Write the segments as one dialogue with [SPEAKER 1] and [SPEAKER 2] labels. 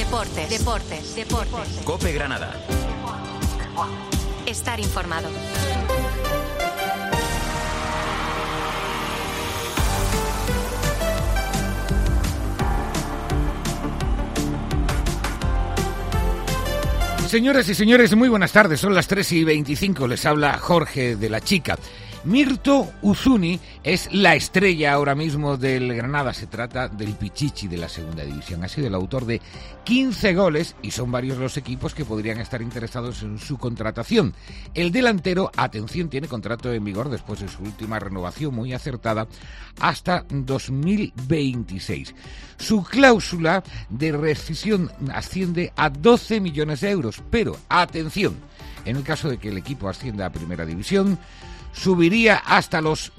[SPEAKER 1] Deportes.
[SPEAKER 2] COPE Granada.
[SPEAKER 1] Estar informado.
[SPEAKER 3] Señoras y señores, muy buenas tardes. Son las 3:25. Les habla Jorge de la Chica. Mirto Uzuni es la estrella ahora mismo del Granada. Se trata del Pichichi de la segunda división. Ha sido el autor de 15 goles y son varios los equipos que podrían estar interesados en su contratación. El delantero, atención, tiene contrato en vigor después de su última renovación muy acertada hasta 2026. Su cláusula de rescisión asciende a 12 millones de euros, pero atención, en el caso de que el equipo ascienda a primera división, subiría hasta los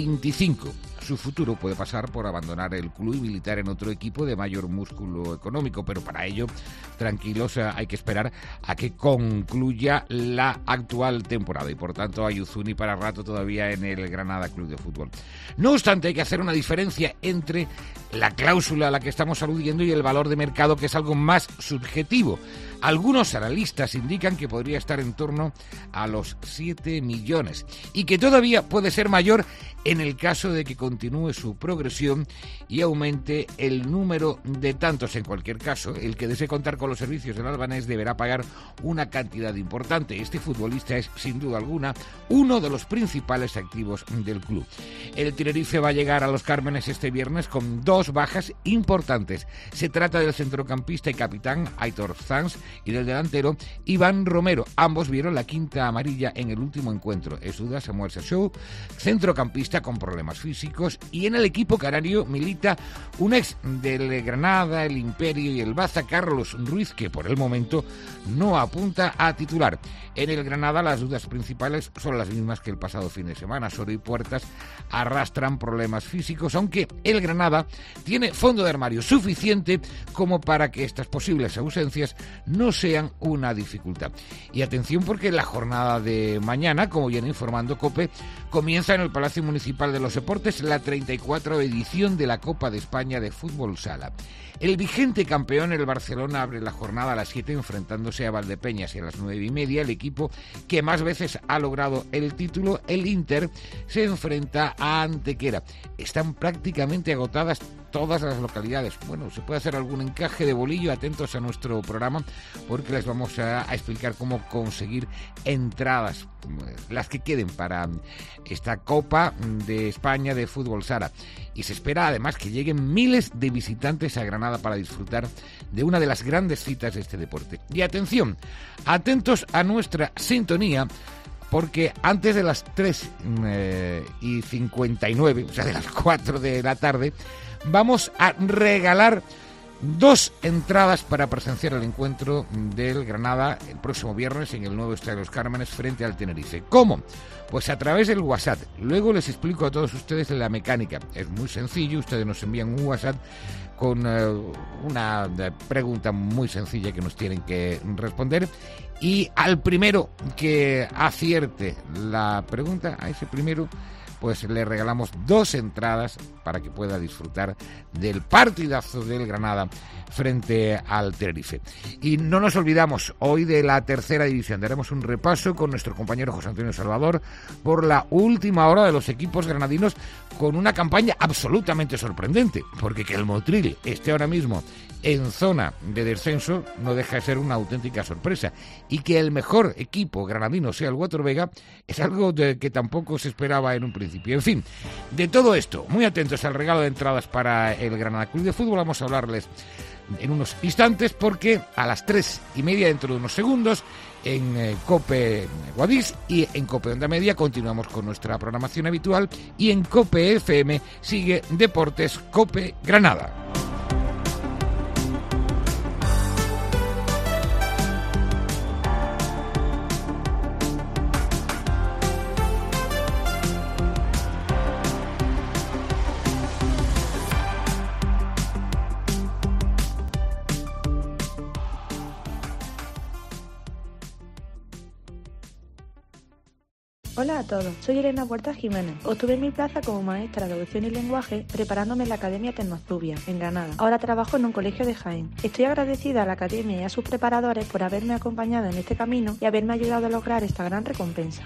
[SPEAKER 3] 25. Su futuro puede pasar por abandonar el club y militar en otro equipo de mayor músculo económico, pero para ello, tranquilos, hay que esperar a que concluya la actual temporada y por tanto hay Uzuni para rato todavía en el Granada Club de Fútbol. No obstante, hay que hacer una diferencia entre la cláusula a la que estamos aludiendo y el valor de mercado, que es algo más subjetivo. Algunos analistas indican que podría estar en torno a los 7 millones y que todavía puede ser mayor en el caso de que continúe su progresión y aumente el número de tantos. En cualquier caso, el que desee contar con los servicios del albanés deberá pagar una cantidad importante. Este futbolista es, sin duda alguna, uno de los principales activos del club. El Tenerife va a llegar a Los Cármenes este viernes con dos bajas importantes. Se trata del centrocampista y capitán Aitor Sanz y del delantero Iván Romero. Ambos vieron la quinta amarilla en el último encuentro. Es duda Samuel Sachou, centrocampista con problemas físicos, y en el equipo canario milita un ex del Granada, el Imperio y el Baza, Carlos Ruiz, que por el momento no apunta a titular. En el Granada las dudas principales son las mismas que el pasado fin de semana. Soro y Puertas arrastran problemas físicos, aunque el Granada tiene fondo de armario suficiente como para que estas posibles ausencias no sean una dificultad. Y atención, porque la jornada de mañana, como viene informando COPE, comienza en el Palacio Municipal de los Deportes la 34 edición de la Copa de España de Fútbol Sala. El vigente campeón, el Barcelona, abre la jornada a las 7 enfrentándose a Valdepeñas, y a las 9:30 el equipo que más veces ha logrado el título, el Inter, se enfrenta a Antequera. Están prácticamente agotadas todas las localidades. Bueno, se puede hacer algún encaje de bolillo. Atentos a nuestro programa porque les vamos a explicar cómo conseguir entradas, las que queden, para esta Copa de España de Fútbol Sala. Y se espera además que lleguen miles de visitantes a Granada para disfrutar de una de las grandes citas de este deporte. Y atención, atentos a nuestra sintonía, porque antes de las 3:59, o sea, de las 4 de la tarde, vamos a regalar 2 entradas para presenciar el encuentro del Granada el próximo viernes en el nuevo Estadio Los Cármenes frente al Tenerife. ¿Cómo? Pues a través del WhatsApp. Luego les explico a todos ustedes la mecánica. Es muy sencillo. Ustedes nos envían un WhatsApp con una pregunta muy sencilla que nos tienen que responder, y al primero que acierte la pregunta, a ese primero, pues le regalamos 2 entradas para que pueda disfrutar del partidazo del Granada frente al Tenerife. Y no nos olvidamos hoy de la tercera división. Daremos un repaso con nuestro compañero José Antonio Salvador por la última hora de los equipos granadinos, con una campaña absolutamente sorprendente, porque que el Motril esté ahora mismo en zona de descenso no deja de ser una auténtica sorpresa, y que el mejor equipo granadino sea el Huator Vega es algo que tampoco se esperaba en un principio. En fin, de todo esto, muy atentos al regalo de entradas para el Granada Club de Fútbol. Vamos a hablarles en unos instantes, porque a las 3:30, dentro de unos segundos, en COPE Guadix y en COPE Onda Media continuamos con nuestra programación habitual, y en COPE FM sigue Deportes COPE Granada.
[SPEAKER 1] Hola a todos, soy Elena Huerta Jiménez. Obtuve mi plaza como maestra de audición y lenguaje preparándome en la Academia Tecnozubia, en Granada. Ahora trabajo en un colegio de Jaén. Estoy agradecida a la Academia y a sus preparadores por haberme acompañado en este camino y haberme ayudado a lograr esta gran recompensa.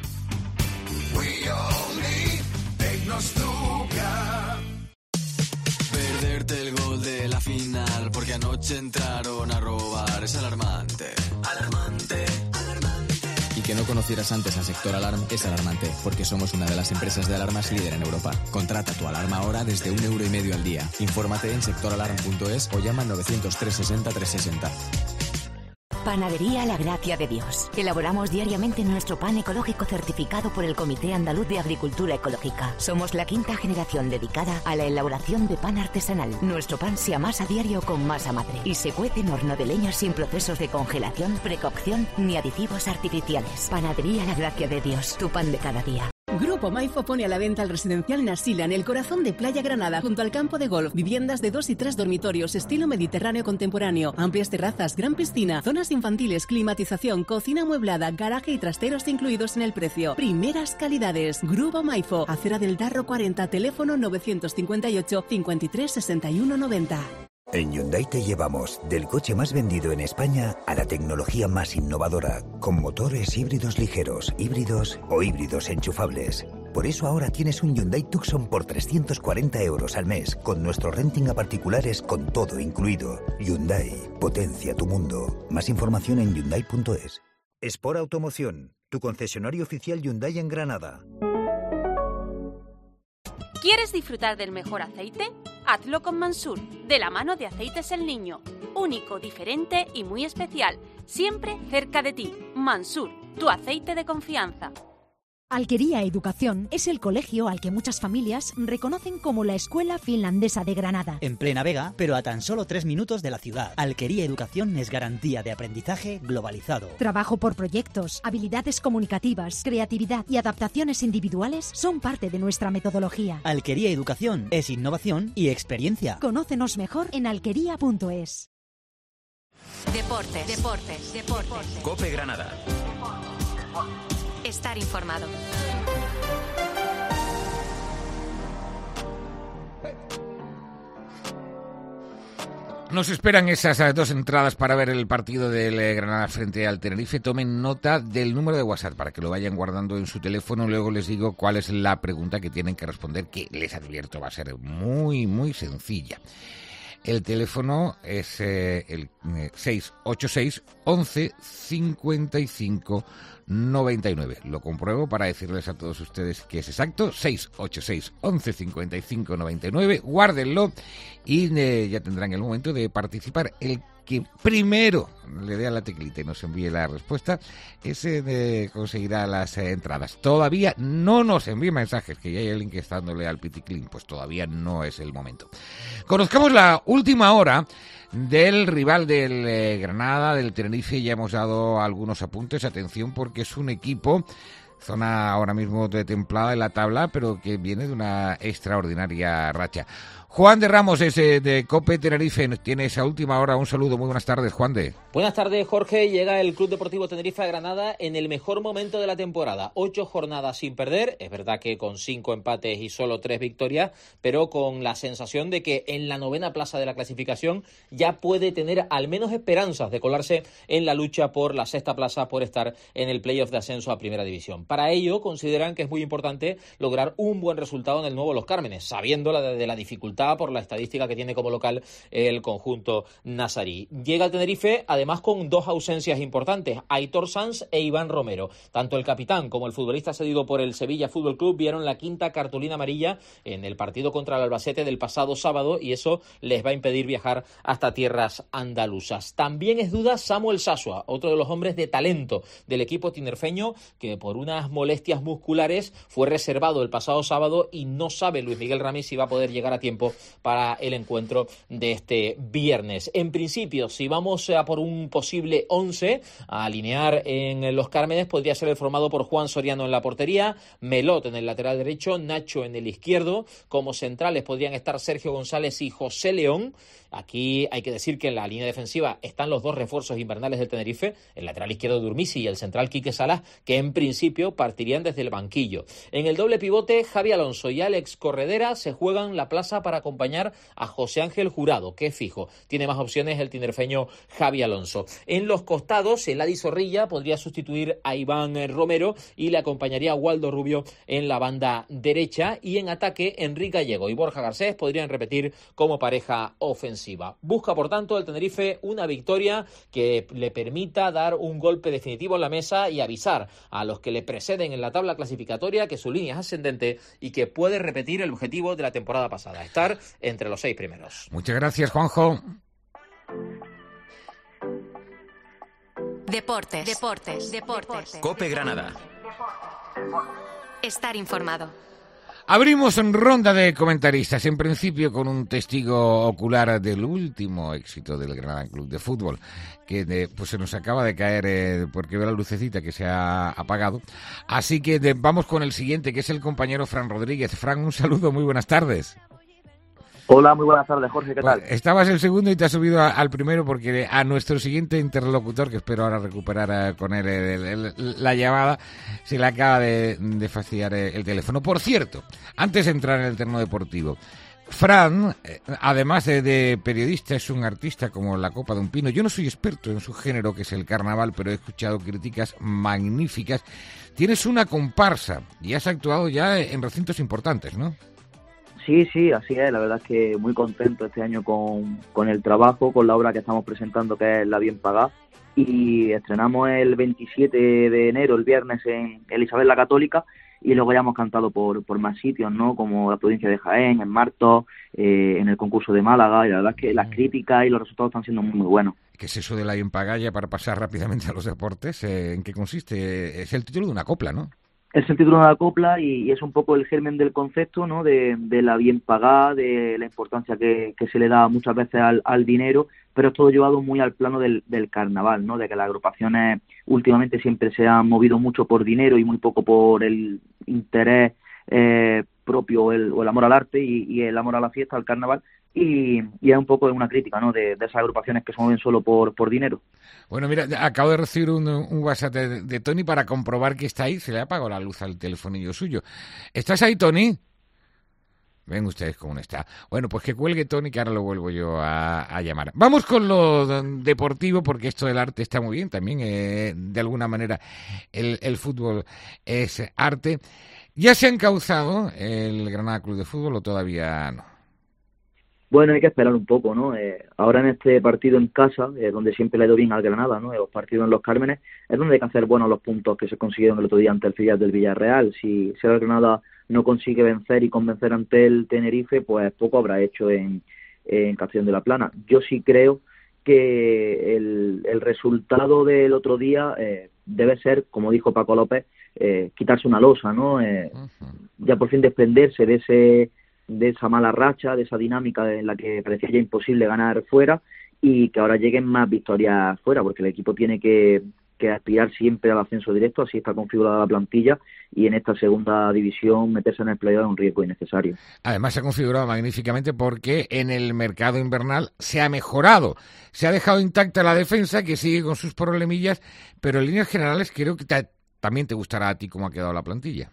[SPEAKER 4] Perderte el gol de la final porque anoche entraron a robar es alarmante. Alarmante. Y que no conocieras antes a Sector Alarm es alarmante, porque somos una de las empresas de alarmas líder en Europa. Contrata tu alarma ahora desde €1,50 al día. Infórmate en sectoralarm.es o llama al 900 360 360.
[SPEAKER 5] Panadería La Gracia de Dios. Elaboramos diariamente nuestro pan ecológico certificado por el Comité Andaluz de Agricultura Ecológica. Somos la 5ª generación dedicada a la elaboración de pan artesanal. Nuestro pan se amasa a diario con masa madre y se cuece en horno de leña sin procesos de congelación, precocción ni aditivos artificiales. Panadería La Gracia de Dios, tu pan de cada día.
[SPEAKER 6] Grupo Maifo pone a la venta el residencial Nasila en el corazón de Playa Granada, junto al campo de golf. Viviendas de 2 y 3 dormitorios, estilo mediterráneo contemporáneo, amplias terrazas, gran piscina, zonas infantiles, climatización, cocina amueblada, garaje y trasteros incluidos en el precio. Primeras calidades. Grupo Maifo, Acera del Darro 40, teléfono 958 53 61 90.
[SPEAKER 7] En Hyundai te llevamos del coche más vendido en España a la tecnología más innovadora, con motores híbridos ligeros, híbridos o híbridos enchufables. Por eso ahora tienes un Hyundai Tucson por 340 € al mes, con nuestro renting a particulares con todo incluido. Hyundai, potencia tu mundo. Más información en Hyundai.es. Sport Automoción, tu concesionario oficial Hyundai en Granada.
[SPEAKER 8] ¿Quieres disfrutar del mejor aceite? Hazlo con Mansur, de la mano de Aceites El Niño. Único, diferente y muy especial. Siempre cerca de ti. Mansur, tu aceite de confianza.
[SPEAKER 9] Alquería Educación es el colegio al que muchas familias reconocen como la Escuela Finlandesa de Granada.
[SPEAKER 10] En plena Vega, pero a tan solo 3 minutos de la ciudad. Alquería Educación es garantía de aprendizaje globalizado.
[SPEAKER 9] Trabajo por proyectos, habilidades comunicativas, creatividad y adaptaciones individuales son parte de nuestra metodología.
[SPEAKER 10] Alquería Educación es innovación y experiencia.
[SPEAKER 9] Conócenos mejor en alquería.es.
[SPEAKER 2] Deportes. COPE Granada.
[SPEAKER 5] Estar informado.
[SPEAKER 3] Nos esperan esas 2 entradas para ver el partido del Granada frente al Tenerife. Tomen nota del número de WhatsApp para que lo vayan guardando en su teléfono. Luego les digo cuál es la pregunta que tienen que responder, que les advierto va a ser muy, muy sencilla. El teléfono es el 686 11 55 99. Lo compruebo para decirles a todos ustedes que es exacto. 686 11 55 99. Guárdenlo y ya tendrán el momento de participar. El que primero le dé a la teclita y nos envíe la respuesta, ese conseguirá las entradas. Todavía no nos envíe mensajes, que ya hay alguien que está dándole al piticlín, pues todavía no es el momento. Conozcamos la última hora del rival del Granada, del Tenerife. Ya hemos dado algunos apuntes, atención, porque es un equipo, zona ahora mismo de templada en la tabla, pero que viene de una extraordinaria racha. Juan de Ramos es de COPE Tenerife, tiene esa última hora. Un saludo, muy buenas tardes, Juan de.
[SPEAKER 11] Buenas tardes, Jorge. Llega el Club Deportivo Tenerife a Granada en el mejor momento de la temporada. 8 jornadas sin perder, es verdad que con 5 empates y solo 3 victorias, pero con la sensación de que en la 9ª plaza de la clasificación ya puede tener al menos esperanzas de colarse en la lucha por la 6ª plaza, por estar en el playoff de ascenso a Primera División. Para ello, consideran que es muy importante lograr un buen resultado en el nuevo Los Cármenes, sabiendo de la dificultad por la estadística que tiene como local el conjunto nazarí. Llega el Tenerife además con 2 ausencias importantes, Aitor Sanz e Iván Romero. Tanto el capitán como el futbolista cedido por el Sevilla Fútbol Club vieron la 5ª cartulina amarilla en el partido contra el Albacete del pasado sábado y eso les va a impedir viajar hasta tierras andaluzas. También es duda Samuel Sasua, otro de los hombres de talento del equipo tinerfeño, que por unas molestias musculares fue reservado el pasado sábado y no sabe Luis Miguel Ramírez si va a poder llegar a tiempo equipo para el encuentro de este viernes. En principio, si vamos a por un posible 11 a alinear en Los Cármenes, podría ser el formado por Juan Soriano en la portería, Melot en el lateral derecho, Nacho en el izquierdo. Como centrales podrían estar Sergio González y José León. Aquí hay que decir que en la línea defensiva están los dos refuerzos invernales del Tenerife, el lateral izquierdo Durmisi y el central Quique Salas, que en principio partirían desde el banquillo. En el doble pivote, Javi Alonso y Alex Corredera se juegan la plaza para acompañar a José Ángel Jurado, que es fijo. Tiene más opciones el tinerfeño Javi Alonso. En los costados, Eladi Zorrilla podría sustituir a Iván Romero y le acompañaría a Waldo Rubio en la banda derecha. Y en ataque, Enrique Gallego y Borja Garcés podrían repetir como pareja ofensiva. Busca, por tanto, el Tenerife una victoria que le permita dar un golpe definitivo en la mesa y avisar a los que le preceden en la tabla clasificatoria que su línea es ascendente y que puede repetir el objetivo de la temporada pasada, estar entre los 6 primeros.
[SPEAKER 3] Muchas gracias, Juanjo.
[SPEAKER 5] Deportes.
[SPEAKER 2] COPE Granada.
[SPEAKER 5] Estar informado.
[SPEAKER 3] Abrimos en ronda de comentaristas, en principio con un testigo ocular del último éxito del Granada Club de Fútbol, que pues se nos acaba de caer porque veo la lucecita que se ha apagado. Así que vamos con el siguiente, que es el compañero Fran Rodríguez. Fran, un saludo, muy buenas tardes.
[SPEAKER 12] Hola, muy buenas tardes, Jorge, ¿qué tal?
[SPEAKER 3] Estabas el segundo y te has subido al primero porque a nuestro siguiente interlocutor, que espero ahora recuperar con él la llamada, se le acaba de fastidiar el teléfono. Por cierto, antes de entrar en el terreno deportivo, Fran, además de periodista, es un artista como la copa de un pino. Yo no soy experto en su género, que es el carnaval, pero he escuchado críticas magníficas. Tienes una comparsa y has actuado ya en recintos importantes, ¿no?
[SPEAKER 12] Sí, así es. La verdad es que muy contento este año con el trabajo, con la obra que estamos presentando, que es La Bien Pagá. Y estrenamos el 27 de enero, el viernes, en Isabel la Católica, y luego ya hemos cantado por más sitios, ¿no? Como la provincia de Jaén, en Martos, en el concurso de Málaga, y la verdad es que las críticas y los resultados están siendo muy, muy buenos.
[SPEAKER 3] ¿Qué es eso de La Bien Pagá, ya para pasar rápidamente a los deportes? ¿En qué consiste? Es el título de una copla, ¿no?
[SPEAKER 12] Es el título de la copla y es un poco el germen del concepto, ¿no? De la bien pagada, de la importancia que se le da muchas veces al dinero, pero es todo llevado muy al plano del carnaval, ¿no? De que las agrupaciones últimamente siempre se han movido mucho por dinero y muy poco por el interés propio o el amor al arte y el amor a la fiesta, al carnaval. Y es un poco una crítica, ¿no? De esas agrupaciones que se mueven solo por dinero.
[SPEAKER 3] Bueno, mira, acabo de recibir un WhatsApp de Tony para comprobar que está ahí. Se le ha apagado la luz al telefonillo suyo. ¿Estás ahí, Tony? Ven ustedes cómo está. Bueno, pues que cuelgue Tony, que ahora lo vuelvo yo a llamar. Vamos con lo deportivo, porque esto del arte está muy bien también. De alguna manera el fútbol es arte. ¿Ya se ha encauzado el Granada Club de Fútbol o todavía no?
[SPEAKER 12] Bueno, hay que esperar un poco, ¿no? Ahora en este partido en casa, donde siempre le ha ido bien al Granada, ¿no? Los partidos en Los Cármenes, es donde hay que hacer buenos los puntos que se consiguieron el otro día ante el filial del Villarreal. Si el Granada no consigue vencer y convencer ante el Tenerife, pues poco habrá hecho en Castellón de la Plana. Yo sí creo que el resultado del otro día debe ser, como dijo Paco López, quitarse una losa, ¿no? Ya por fin desprenderse de esa mala racha, de esa dinámica en la que parecía ya imposible ganar fuera, y que ahora lleguen más victorias fuera, porque el equipo tiene que aspirar siempre al ascenso directo, así está configurada la plantilla, y en esta segunda división meterse en el playoff es un riesgo innecesario.
[SPEAKER 3] Además se ha configurado magníficamente porque en el mercado invernal se ha mejorado, se ha dejado intacta la defensa, que sigue con sus problemillas, pero en líneas generales creo que también te gustará a ti cómo ha quedado la plantilla.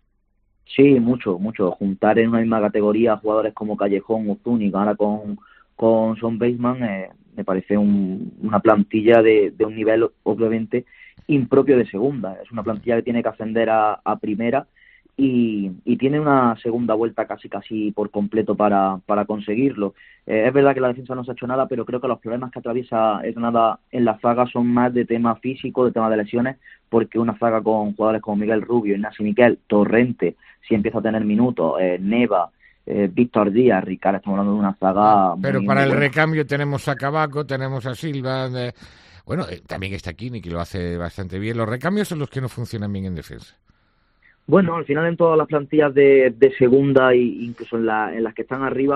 [SPEAKER 12] Sí, mucho. Juntar en una misma categoría jugadores como Callejón o Zúñiga, ahora con Son Baseman, me parece una plantilla de un nivel obviamente impropio de segunda. Es una plantilla que tiene que ascender a primera y tiene una segunda vuelta casi por completo para conseguirlo. Es verdad que la defensa no se ha hecho nada, pero creo que los problemas que atraviesa el Granada en la zaga son más de tema físico, de tema de lesiones, porque una zaga con jugadores como Miguel Rubio, Ignacio Miquel, Torrente, si empieza a tener minutos, Neva, Víctor Díaz, Ricard, estamos hablando de una zaga
[SPEAKER 3] pero
[SPEAKER 12] muy,
[SPEAKER 3] para
[SPEAKER 12] muy
[SPEAKER 3] el
[SPEAKER 12] buena.
[SPEAKER 3] recambio tenemos a Cabaco, tenemos a Silva, bueno, también está Kini, que lo hace bastante bien. Los recambios son los que no funcionan bien en defensa.
[SPEAKER 12] Bueno, al final en todas las plantillas de segunda e incluso en las que están arriba,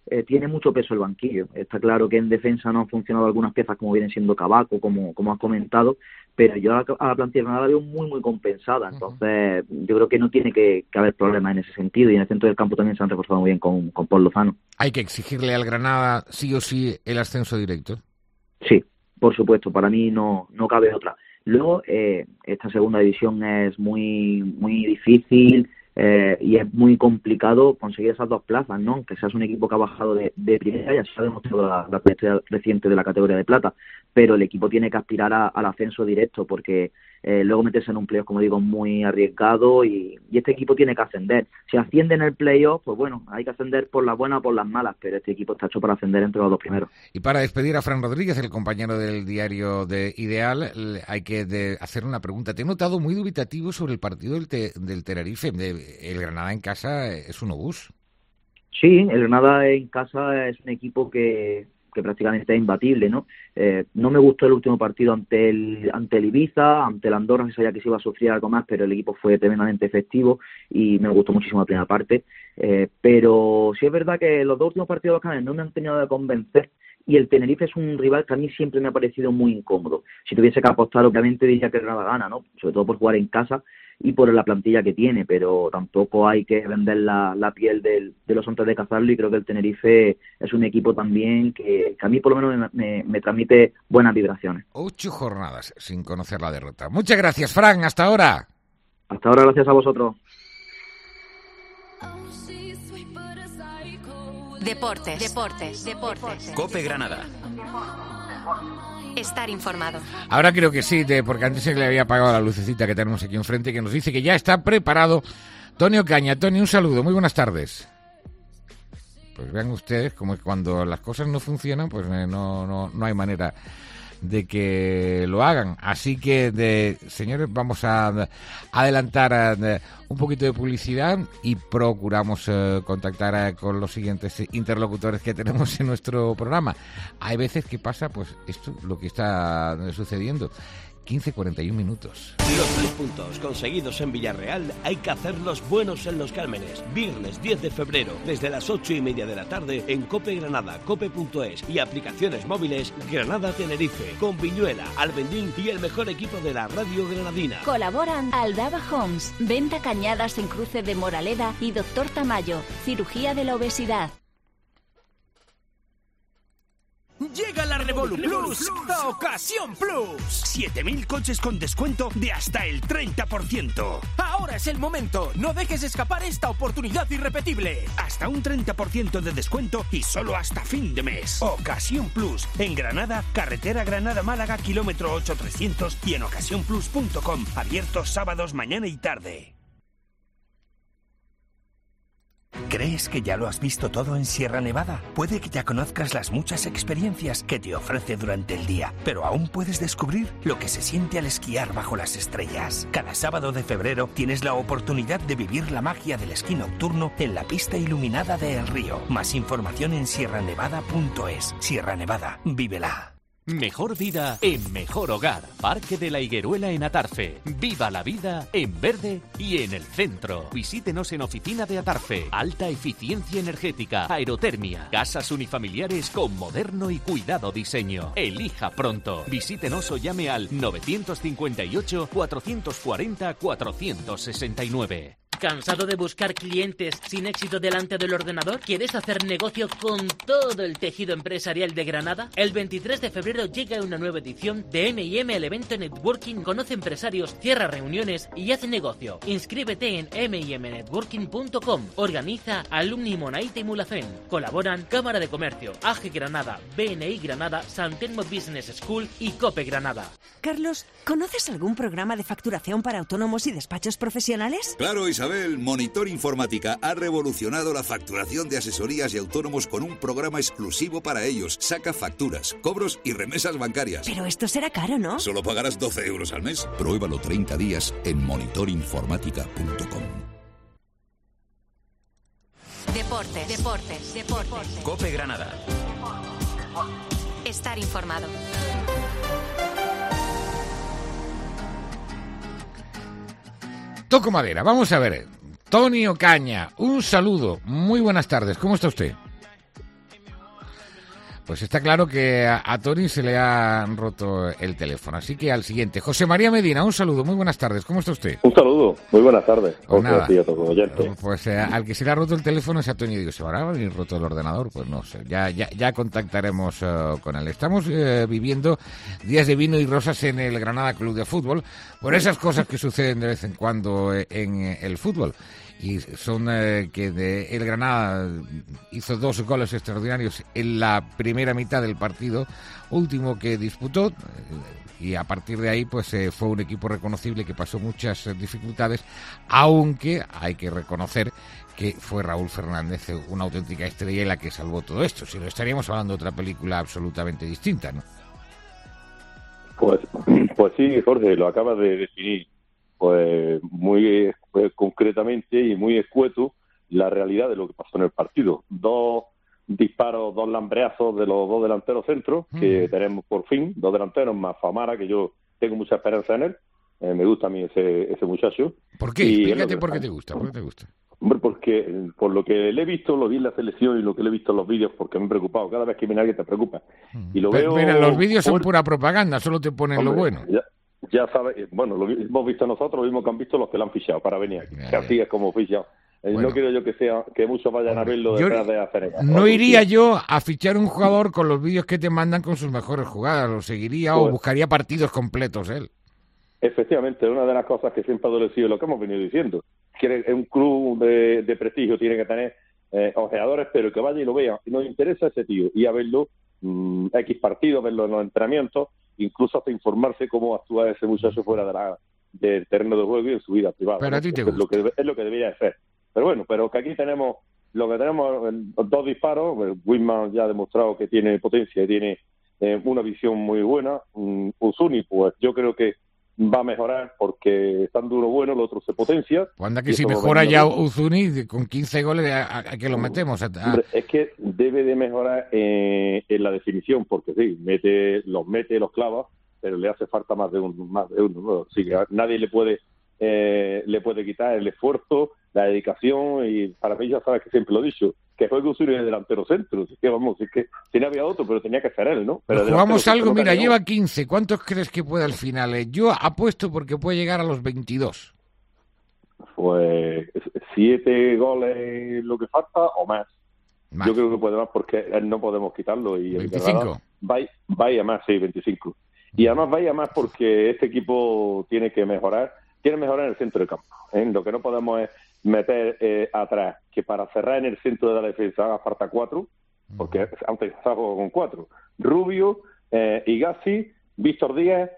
[SPEAKER 12] tiene mucho peso el banquillo. Está claro que en defensa no han funcionado algunas piezas como vienen siendo Cabaco, como has comentado, pero yo a la plantilla de Granada la veo muy, muy compensada. Entonces, yo creo que no tiene que haber problemas en ese sentido. Y en el centro del campo también se han reforzado muy bien con Paul Lozano. ¿Hay que exigirle al Granada sí o sí el ascenso directo? Sí, por supuesto. Para mí no cabe otra. Luego, esta segunda división es muy, muy difícil. Y es muy complicado conseguir esas dos plazas, ¿no? Aunque seas un equipo que ha bajado de primera, ya se ha demostrado la trayectoria reciente de la categoría de plata, pero el equipo tiene que aspirar al ascenso directo, porque luego meterse en un playoff, como digo, es muy arriesgado, y este equipo tiene que ascender. Si asciende en el playoff, pues bueno, hay que ascender por las buenas o por las malas, pero este equipo está hecho para ascender entre los dos primeros. Y para despedir a Fran Rodríguez, el compañero del diario de Ideal, hay que hacer una pregunta. Te he notado muy dubitativo sobre el partido del Tenerife. El Granada en casa es un obús. Sí, el Granada en casa es un equipo que prácticamente es imbatible, ¿no? No me gustó el último partido ante el Ibiza, ante el Andorra, se sabía que se iba a sufrir algo más, pero el equipo fue tremendamente efectivo y me gustó muchísimo la primera parte. Pero sí es verdad que los dos últimos partidos de los canales no me han terminado de convencer, y el Tenerife es un rival que a mí siempre me ha parecido muy incómodo. Si tuviese que apostar, obviamente diría que el Granada gana, ¿no? Sobre todo por jugar en casa y por la plantilla que tiene, pero tampoco hay que vender la piel de los antes de cazarlo, y creo que el Tenerife es un equipo también que a mí por lo menos me transmite buenas vibraciones. 8 jornadas sin conocer la derrota. Muchas gracias, Fran, hasta ahora. Hasta ahora, gracias a vosotros.
[SPEAKER 5] Deportes.
[SPEAKER 2] COPE Granada.
[SPEAKER 5] Estar informado.
[SPEAKER 3] Ahora creo que sí, porque antes se le había apagado la lucecita que tenemos aquí enfrente, que nos dice que ya está preparado Toni Ocaña. Toni, un saludo, muy buenas tardes. Pues vean ustedes como cuando las cosas no funcionan, pues no hay manera de que lo hagan. Así que, señores, vamos a adelantar un poquito de publicidad y procuramos contactar con los siguientes interlocutores que tenemos en nuestro programa. Hay veces que pasa, pues, esto, lo que está sucediendo. 15:41 minutos.
[SPEAKER 13] Los 3 puntos conseguidos en Villarreal hay que hacerlos buenos en Los Cármenes. Viernes 10 de febrero, desde las 8:30 de la tarde, en Cope Granada, cope.es y aplicaciones móviles Granada Tenerife, con Viñuela, Albendín y el mejor equipo de la radio granadina.
[SPEAKER 14] Colaboran Aldaba Homes, Venta Cañadas en Cruce de Moraleda y Doctor Tamayo, Cirugía de la Obesidad.
[SPEAKER 15] Llega la Revolut Plus, Ocasión Plus. 7.000 coches con descuento de hasta el 30%. Ahora es el momento, no dejes escapar esta oportunidad irrepetible. Hasta un 30% de descuento y solo hasta fin de mes. Ocasión Plus, en Granada, carretera Granada-Málaga, kilómetro 8300 y en ocasiónplus.com, abiertos sábados, mañana y tarde.
[SPEAKER 16] ¿Crees que ya lo has visto todo en Sierra Nevada? Puede que ya conozcas las muchas experiencias que te ofrece durante el día, pero aún puedes descubrir lo que se siente al esquiar bajo las estrellas. Cada sábado de febrero tienes la oportunidad de vivir la magia del esquí nocturno en la pista iluminada de El Río. Más información en sierranevada.es. Sierra Nevada, vívela.
[SPEAKER 17] Mejor vida en mejor hogar. Parque de la Higueruela en Atarfe. Viva la vida en verde y en el centro. Visítenos en Oficina de Atarfe. Alta eficiencia energética, aerotermia, casas unifamiliares con moderno y cuidado diseño. Elija pronto. Visítenos o llame al 958 440 469.
[SPEAKER 18] ¿Cansado de buscar clientes sin éxito delante del ordenador? ¿Quieres hacer negocio con todo el tejido empresarial de Granada? El 23 de febrero llega una nueva edición de M&M, el evento Networking. Conoce empresarios, cierra reuniones y hace negocio. Inscríbete en mmnetworking.com. Organiza Alumni Monaite y Mulacén. Colaboran Cámara de Comercio, AG Granada, BNI Granada, San Telmo Business School y COPE Granada.
[SPEAKER 19] Carlos, ¿conoces algún programa de facturación para autónomos y despachos profesionales?
[SPEAKER 20] Claro, Isabel, Monitor Informática ha revolucionado la facturación de asesorías y autónomos con un programa exclusivo para ellos. Saca facturas, cobros y remesas bancarias.
[SPEAKER 19] Pero esto será caro, ¿no?
[SPEAKER 20] Solo pagarás 12 euros al mes. Pruébalo 30 días en monitorinformática.com.
[SPEAKER 5] Deportes.
[SPEAKER 2] COPE Granada.
[SPEAKER 5] Estar informado.
[SPEAKER 3] Toco madera, vamos a ver. Toni Ocaña, un saludo, muy buenas tardes, ¿cómo está usted? Pues está claro que a Tony se le ha roto el teléfono. Así que al siguiente. José María Medina, un saludo. Muy buenas tardes. ¿Cómo está usted?
[SPEAKER 21] Un saludo. Muy buenas tardes.
[SPEAKER 3] Pues nada. Pues al que se le ha roto el teléfono es a Tony. Digo, ¿se habrá roto el ordenador? Pues no sé. Ya contactaremos con él. Estamos viviendo días de vino y rosas en el Granada Club de Fútbol por esas cosas que suceden de vez en cuando en el fútbol. Y son que el Granada hizo 2 goles extraordinarios en la primera mitad del partido último que disputó, y a partir de ahí pues fue un equipo reconocible que pasó muchas dificultades, aunque hay que reconocer que fue Raúl Fernández una auténtica estrella y la que salvó todo esto. Si no, estaríamos hablando de otra película absolutamente distinta, ¿no?
[SPEAKER 21] Pues sí, Jorge, lo acabas de definir pues muy concretamente y muy escueto la realidad de lo que pasó en el partido. 2 disparos, 2 lambreazos de los 2 delanteros centros que tenemos por fin, 2 delanteros más Famara, que yo tengo mucha esperanza en él. Me gusta a mí ese muchacho.
[SPEAKER 3] ¿Por qué? Explícate por qué te gusta. ¿Por qué te gusta?
[SPEAKER 21] Hombre, porque por lo que le he visto, lo vi en la selección y lo que le he visto en los vídeos, porque me he preocupado. Cada vez que viene alguien te preocupa. Y lo veo.
[SPEAKER 3] Mira, los vídeos son pura propaganda, solo te ponen lo bueno.
[SPEAKER 21] Ya sabes, bueno, lo hemos visto nosotros, lo mismo que han visto los que lo han fichado para venir aquí. Que así es como fichado. Bueno, no quiero yo que muchos vayan a verlo detrás de hacer.
[SPEAKER 3] No iría yo a fichar un jugador con los vídeos que te mandan con sus mejores jugadas. Lo seguiría o buscaría partidos completos él.
[SPEAKER 21] Efectivamente, una de las cosas que siempre ha adolecido lo que hemos venido diciendo. Que un club de prestigio tiene que tener ojeadores, pero que vaya y lo vea. Y nos interesa ese tío. Y a verlo X partidos, verlo en los entrenamientos, incluso hasta informarse cómo actúa ese muchacho fuera del terreno de juego y en su vida privada.
[SPEAKER 3] Pero a ti te gusta.
[SPEAKER 21] Es lo que debería de ser. Pero bueno, pero que aquí tenemos 2 disparos. Wittmann ya ha demostrado que tiene potencia y tiene una visión muy buena. Uzuni, pues yo creo que va a mejorar porque es tan duro bueno, el otro se potencia.
[SPEAKER 3] Cuando que si mejora ya Uzuni con 15 goles, ¿a que lo metemos?
[SPEAKER 21] Hombre, es que debe de mejorar en la definición, porque sí, los clava, pero le hace falta más de uno, ¿no? Así que nadie le puede quitar el esfuerzo, la dedicación, y para mí ya sabes que siempre lo he dicho, que juegue Uzuni en el delantero centro. Es que si no había otro, pero tenía que ser él, ¿no? Pero
[SPEAKER 3] jugamos algo, mira, lleva 15. ¿Cuántos crees que puede al final? Yo apuesto porque puede llegar a los 22.
[SPEAKER 21] Pues 7 goles lo que falta o más. Yo creo que puede más porque no podemos quitarlo. Y
[SPEAKER 3] 25.
[SPEAKER 21] Vaya más, sí, 25. Y además vaya más porque este equipo tiene que mejorar. Quiere mejorar en el centro de campo. Lo que no podemos es meter atrás, que para cerrar en el centro de la defensa haga falta 4, porque antes estaba con 4. Rubio, Higazi, Víctor Díaz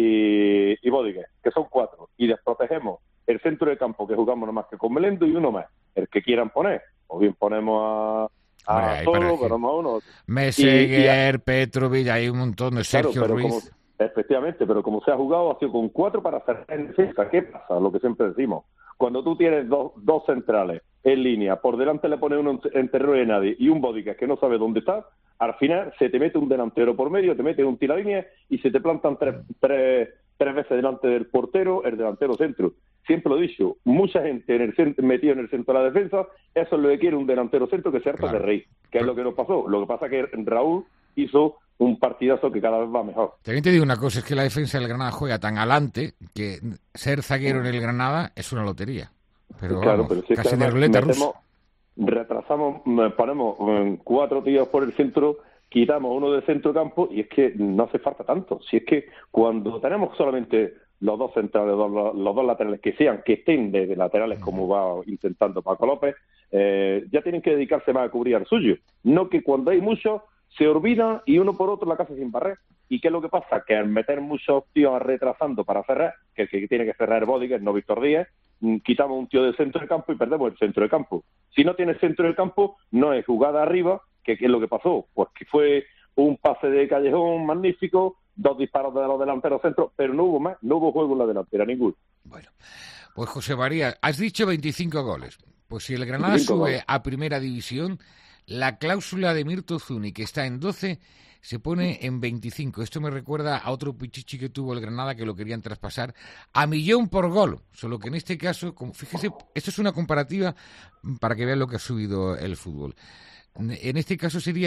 [SPEAKER 21] y Bódiguez, que son 4. Y desprotegemos el centro de campo, que jugamos nomás que con Melendo, y uno más, el que quieran poner. O bien ponemos a Solo, ponemos a uno.
[SPEAKER 3] Meseguer, Petrovic, hay un montón de Sergio Ruiz.
[SPEAKER 21] Efectivamente, pero como se ha jugado, ha sido con 4 para cerrar en defensa. ¿Qué pasa? Lo que siempre decimos. Cuando tú tienes dos centrales en línea, por delante le pones uno en terreno de nadie y un Bódiguez que no sabe dónde está, al final se te mete un delantero por medio, te mete un tiradínea y se te plantan tres veces delante del portero, el delantero centro. Siempre lo he dicho, mucha gente metida en el centro de la defensa, eso es lo que quiere un delantero centro que se harta de rey, que es lo que nos pasó. Lo que pasa es que Raúl hizo un partidazo que cada vez va mejor.
[SPEAKER 3] También te digo una cosa, es que la defensa del Granada juega tan alante que ser zaguero en el Granada es una lotería. Pero
[SPEAKER 21] claro,
[SPEAKER 3] vamos,
[SPEAKER 21] pero si
[SPEAKER 3] casi de ruleta rusa.
[SPEAKER 21] Retrasamos, ponemos 4 tíos por el centro, quitamos uno del centro campo y es que no hace falta tanto. Si es que cuando tenemos solamente los 2 centrales, los 2 laterales que estén de laterales como va intentando Paco López, ya tienen que dedicarse más a cubrir al suyo. No que cuando hay muchos se olvida y uno por otro la casa sin barrer. ¿Y qué es lo que pasa? Que al meter muchos tíos retrasando para cerrar, que el que tiene que cerrar es Bódiguez, no Víctor Díaz, quitamos un tío del centro del campo y perdemos el centro del campo. Si no tienes centro del campo, no es jugada arriba, que ¿qué es lo que pasó? Pues que fue un pase de Callejón magnífico, 2 disparos de los delanteros centros, pero no hubo más, no hubo juego en la delantera, ninguno.
[SPEAKER 3] Bueno, pues José María, has dicho 25 goles. Pues si el Granada sube a Primera División, la cláusula de Mirto Uzuni, que está en 12, se pone en 25. Esto me recuerda a otro pichichi que tuvo el Granada, que lo querían traspasar a 1.000.000 por gol. Solo que en este caso, fíjese, esto es una comparativa para que vean lo que ha subido el fútbol. En este caso sería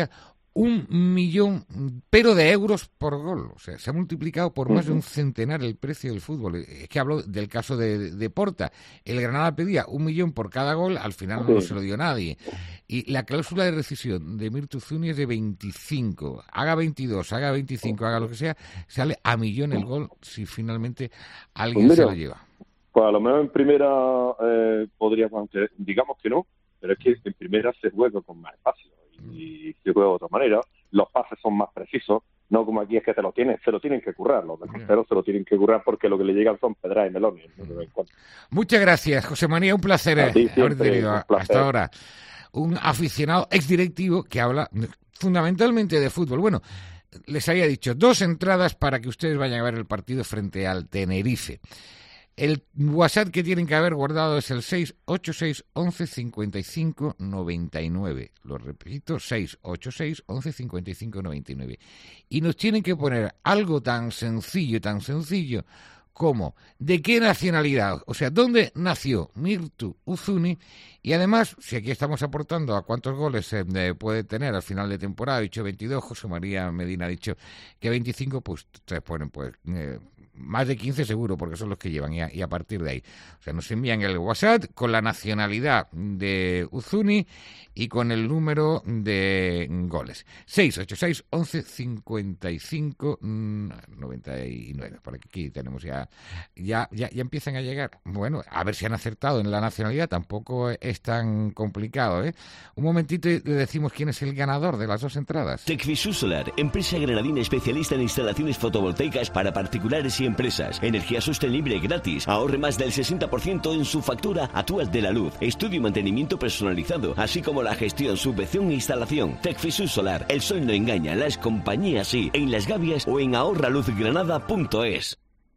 [SPEAKER 3] 1 millón, pero de euros por gol. O sea, se ha multiplicado por más de un centenar el precio del fútbol. Es que hablo del caso de Porta. El Granada pedía 1 millón por cada gol, al final no se lo dio nadie. Y la cláusula de rescisión de Mirto Uzuni es de 25. Haga 22, haga 25, haga lo que sea, sale a millón el gol si finalmente alguien se lo lleva.
[SPEAKER 21] Pues a lo mejor en primera podríamos, aunque digamos que no, pero es que en primera se juega con más espacio y se juega de otra manera. Los pases son más precisos, no como aquí es que se lo tienen que currar, los delanteros se lo tienen que currar porque lo que le llegan son pedradas y melones.
[SPEAKER 3] Muchas gracias, José María, un placer haber tenido hasta ahora un aficionado exdirectivo que habla fundamentalmente de fútbol. Bueno, les había dicho 2 entradas para que ustedes vayan a ver el partido frente al Tenerife. El WhatsApp que tienen que haber guardado es el 686 11 55 99. Lo repito, 686 11 55 99. Y nos tienen que poner algo tan sencillo como de qué nacionalidad, o sea, dónde nació Mirto Uzuni, y además, si aquí estamos aportando a cuántos goles puede tener al final de temporada, ha dicho 22, José María Medina ha dicho que 25, pues ustedes ponen más de 15 seguro, porque son los que llevan, y a partir de ahí. O sea, nos envían el WhatsApp con la nacionalidad de Uzuni y con el número de goles. 686 11 55 99. Por aquí tenemos ya empiezan a llegar. Bueno, a ver si han acertado en la nacionalidad, tampoco es tan complicado, ¿eh? Un momentito y le decimos quién es el ganador de las 2 entradas.
[SPEAKER 13] Tecfisur Solar, empresa granadina especialista en instalaciones fotovoltaicas para particulares y empresas. Energía sostenible gratis. Ahorre más del 60% en su factura actual de la luz. Estudio y mantenimiento personalizado, así como la gestión, subvención e instalación. Tecfisur Solar. El sol no engaña, las compañías sí. En Las Gavias o en ahorraluzgranada.es.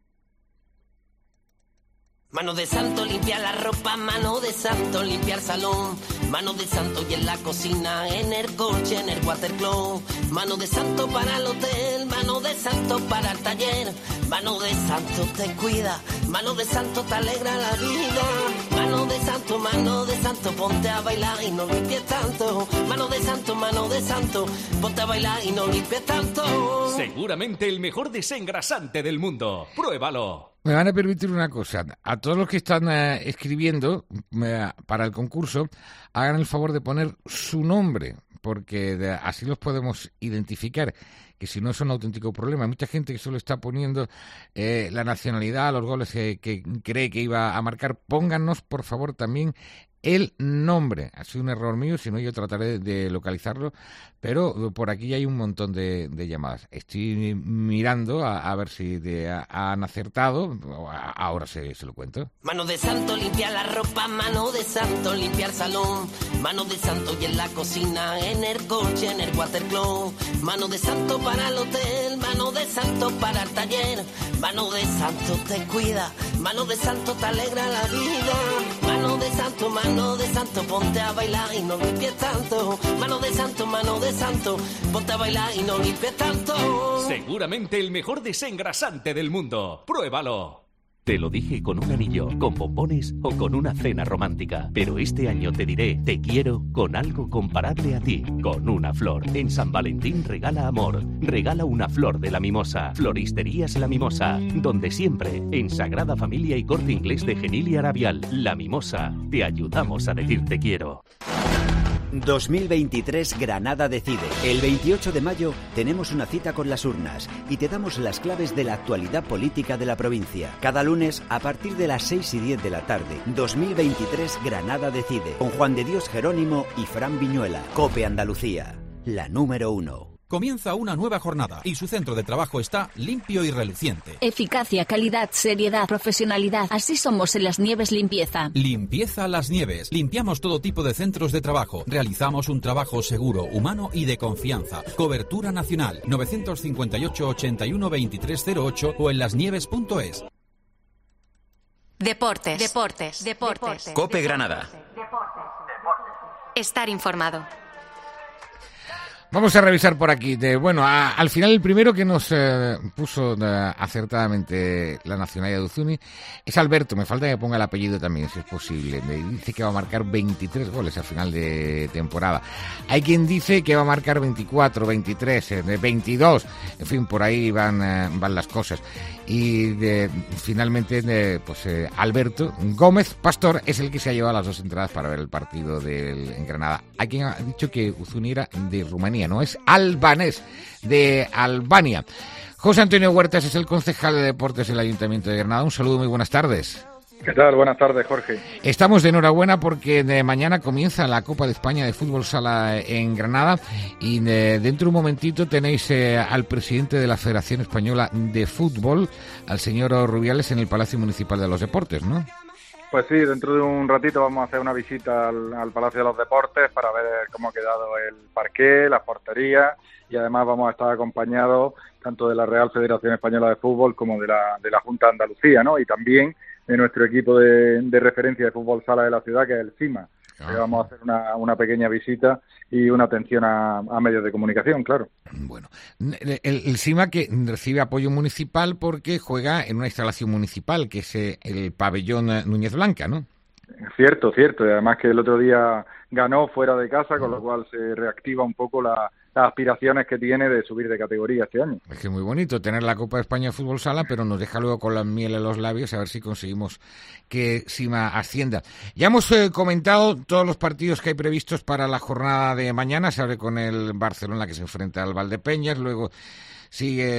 [SPEAKER 1] Mano de santo limpia la ropa, mano de santo limpiar salón, mano de santo y en la cocina, en el coche, en el watercloak, mano de santo para el hotel, mano de santo para el taller, mano de santo te cuida, mano de santo te alegra la vida, mano de santo, ponte a bailar y no limpies tanto, mano de santo, ponte a bailar y no limpies tanto.
[SPEAKER 17] Seguramente el mejor desengrasante del mundo. ¡Pruébalo!
[SPEAKER 3] Me van a permitir una cosa. A todos los que están escribiendo para el concurso, hagan el favor de poner su nombre, porque así los podemos identificar, que si no es un auténtico problema. Hay mucha gente que solo está poniendo la nacionalidad, los goles que cree que iba a marcar. Pónganos, por favor, también el nombre. Ha sido un error mío, si no yo trataré de localizarlo, pero por aquí hay un montón de llamadas. Estoy mirando a ver si han acertado. Ahora se lo cuento.
[SPEAKER 1] Mano de santo limpia la ropa, mano de santo limpiar salón, mano de santo y en la cocina, en el coche, en el watercloak, mano de santo para el hotel, mano de santo para el taller, mano de santo te cuida, mano de santo te alegra la vida, mano de santo, ponte a bailar y no limpies tanto, mano de santo, ponte a bailar y no limpies tanto.
[SPEAKER 17] Seguramente el mejor desengrasante del mundo. ¡Pruébalo! Te lo dije con un anillo, con bombones o con una cena romántica. Pero este año te diré te quiero con algo comparable a ti, con una flor. En San Valentín regala amor. Regala una flor de la Mimosa. Floristerías La Mimosa, donde siempre, en Sagrada Familia y Corte Inglés de Genil y Arabial, La Mimosa, te ayudamos a decir te quiero.
[SPEAKER 22] 2023 Granada decide. El 28 de mayo tenemos una cita con las urnas y te damos las claves de la actualidad política de la provincia. Cada lunes a partir de las 6:10 de la tarde. 2023 Granada decide. Con Juan de Dios Jerónimo y Fran Viñuela. COPE Andalucía, la número 1.
[SPEAKER 23] Comienza una nueva jornada y su centro de trabajo está limpio y reluciente.
[SPEAKER 14] Eficacia, calidad, seriedad, profesionalidad. Así somos en Las Nieves Limpieza.
[SPEAKER 23] Limpieza Las Nieves. Limpiamos todo tipo de centros de trabajo. Realizamos un trabajo seguro, humano y de confianza. Cobertura nacional. 958 81 2308 o en lasnieves.es.
[SPEAKER 2] Deportes. COPE Granada.
[SPEAKER 24] Estar informado.
[SPEAKER 3] Vamos a revisar por aquí. Al final el primero que nos puso acertadamente la nacionalidad de Uzuni es Alberto. Me falta que ponga el apellido también, si es posible. Me dice que va a marcar 23 goles al final de temporada. Hay quien dice que va a marcar 24, 23, 22. En fin, por ahí van las cosas. Y finalmente, Alberto Gómez Pastor es el que se ha llevado las 2 entradas para ver el partido en Granada. Hay quien ha dicho que Uzuni era de Rumanía, no, es albanés, de Albania. José Antonio Huertas es el concejal de deportes del Ayuntamiento de Granada. Un saludo, muy buenas tardes.
[SPEAKER 4] ¿Qué tal? Buenas tardes, Jorge.
[SPEAKER 3] Estamos de enhorabuena porque de mañana comienza la Copa de España de Fútbol Sala en Granada y dentro de un momentito tenéis al presidente de la Federación Española de Fútbol, al señor Rubiales, en el Palacio Municipal de los Deportes, ¿no?
[SPEAKER 4] Pues sí, dentro de un ratito vamos a hacer una visita al Palacio de los Deportes para ver cómo ha quedado el parqué, las porterías, y además vamos a estar acompañados tanto de la Real Federación Española de Fútbol como de la Junta de Andalucía, ¿no? Y también de nuestro equipo de referencia de fútbol sala de la ciudad, que es el CIMA. Vamos a hacer una pequeña visita y una atención a medios de comunicación, claro.
[SPEAKER 3] Bueno, el CIMA que recibe apoyo municipal porque juega en una instalación municipal, que es el pabellón Núñez Blanca, ¿no?
[SPEAKER 4] Cierto, y además que el otro día ganó fuera de casa, con lo cual se reactiva un poco las aspiraciones que tiene de subir de categoría este año.
[SPEAKER 3] Es que es muy bonito tener la Copa de España de Fútbol Sala, pero nos deja luego con la miel en los labios a ver si conseguimos que Sima ascienda. Ya hemos comentado todos los partidos que hay previstos para la jornada de mañana. Se abre con el Barcelona, que se enfrenta al Valdepeñas, luego sigue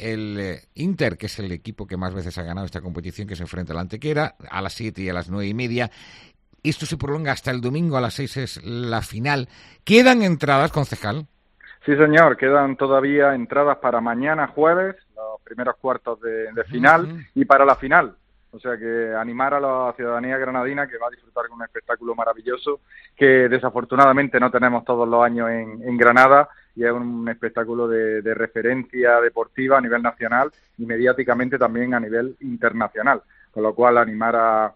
[SPEAKER 3] el Inter, que es el equipo que más veces ha ganado esta competición, que se enfrenta al Antequera, a las 7 y a las 9:30. Esto se prolonga hasta el domingo, a las 6 es la final. ¿Quedan entradas, concejal?
[SPEAKER 4] Sí, señor, quedan todavía entradas para mañana jueves, los primeros cuartos de final, y para la final. O sea que animar a la ciudadanía granadina, que va a disfrutar de un espectáculo maravilloso que desafortunadamente no tenemos todos los años en Granada, y es un espectáculo de referencia deportiva a nivel nacional y mediáticamente también a nivel internacional. Con lo cual animar a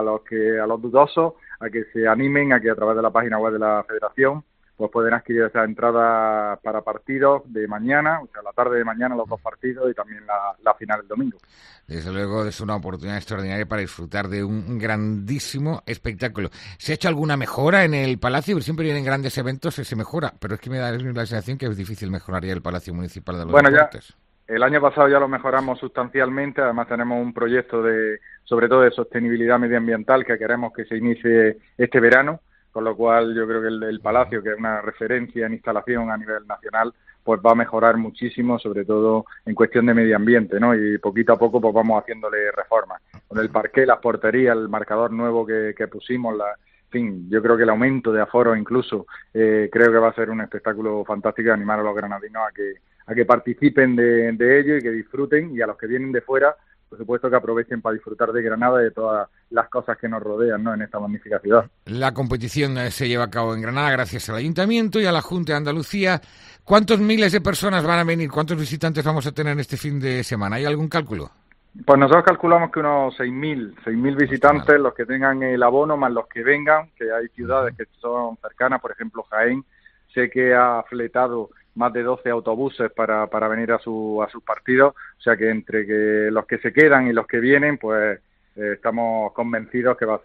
[SPEAKER 4] los dudosos a que se animen, a que a través de la página web de la Federación pues pueden adquirir esa entrada para partidos de mañana, o sea, la tarde de mañana los 2 partidos y también la final el domingo.
[SPEAKER 3] Desde luego es una oportunidad extraordinaria para disfrutar de un grandísimo espectáculo. ¿Se ha hecho alguna mejora en el Palacio? Siempre vienen grandes eventos y se mejora, pero es que me da la sensación que es difícil mejorar ya el Palacio Municipal de los Deportes.
[SPEAKER 4] Ya, el año pasado ya lo mejoramos sustancialmente, además tenemos un proyecto sobre todo de sostenibilidad medioambiental que queremos que se inicie este verano, con lo cual yo creo que el Palacio, que es una referencia en instalación a nivel nacional, pues va a mejorar muchísimo, sobre todo en cuestión de medio ambiente, ¿no? Y poquito a poco pues vamos haciéndole reformas. Con el parqué, las porterías, el marcador nuevo que pusimos, en fin, yo creo que el aumento de aforo incluso, creo que va a ser un espectáculo fantástico, animar a los granadinos a que participen de ello y que disfruten, y a los que vienen de fuera, por supuesto que aprovechen para disfrutar de Granada y de todas las cosas que nos rodean, ¿no?, en esta magnífica ciudad.
[SPEAKER 3] La competición se lleva a cabo en Granada gracias al Ayuntamiento y a la Junta de Andalucía. ¿Cuántos miles de personas van a venir? ¿Cuántos visitantes vamos a tener este fin de semana? ¿Hay algún cálculo?
[SPEAKER 4] Pues nosotros calculamos que unos 6.000 visitantes, los que tengan el abono más los que vengan, que hay ciudades que son cercanas, por ejemplo Jaén, sé que ha fletado más de 12 autobuses para venir a sus partidos, o sea que entre que los que se quedan y los que vienen, pues estamos convencidos que va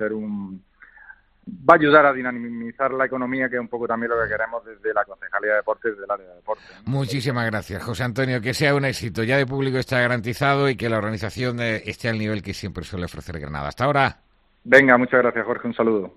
[SPEAKER 4] a ayudar a dinamizar la economía, que es un poco también lo que queremos desde la Concejalía de Deportes, del área de deportes, ¿no?
[SPEAKER 3] Muchísimas gracias, José Antonio, que sea un éxito, ya de público está garantizado y que la organización esté al nivel que siempre suele ofrecer Granada. Hasta ahora.
[SPEAKER 4] Venga, muchas gracias, Jorge, un saludo.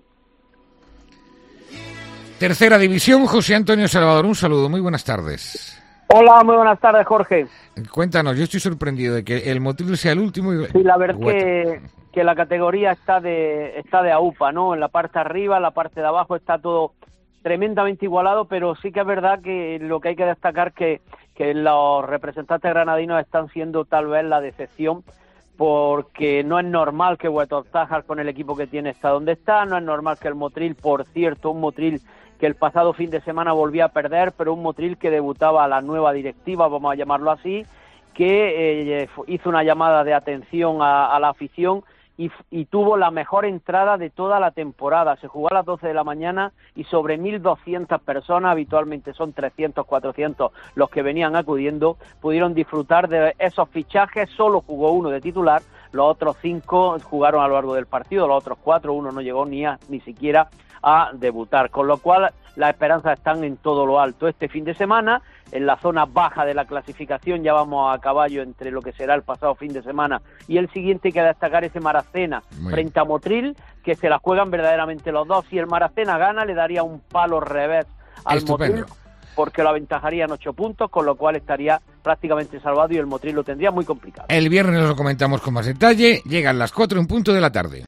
[SPEAKER 3] Tercera división, José Antonio Salvador, un saludo, muy buenas tardes.
[SPEAKER 6] Hola, muy buenas tardes, Jorge.
[SPEAKER 3] Cuéntanos, yo estoy sorprendido de que el Motril sea el último.
[SPEAKER 6] Sí, la verdad que la categoría está de AUPA, ¿no? En la parte arriba, en la parte de abajo está todo tremendamente igualado, pero sí que es verdad que lo que hay que destacar que los representantes granadinos están siendo tal vez la decepción, porque no es normal que Huetortájar con el equipo que tiene está donde está, no es normal que el Motril, por cierto, un Motril que el pasado fin de semana volvía a perder, pero un Motril que debutaba a la nueva directiva, vamos a llamarlo así, que hizo una llamada de atención a la afición y tuvo la mejor entrada de toda la temporada. Se jugó a las 12 de la mañana y sobre 1.200 personas, habitualmente son 300, 400 los que venían acudiendo, pudieron disfrutar de esos fichajes. Solo jugó uno de titular, los otros 5 jugaron a lo largo del partido, los otros 4, uno no llegó ni siquiera a debutar, con lo cual las esperanzas están en todo lo alto. Este fin de semana, en la zona baja de la clasificación, ya vamos a caballo entre lo que será el pasado fin de semana y el siguiente. Hay que destacar ese Maracena frente a Motril, que se la juegan verdaderamente los dos. Si el Maracena gana, le daría un palo revés al Motril, porque lo aventajaría en 8 puntos, con lo cual estaría prácticamente salvado y el Motril lo tendría muy complicado.
[SPEAKER 3] El viernes lo comentamos con más detalle. Llegan las 4 en punto de la tarde.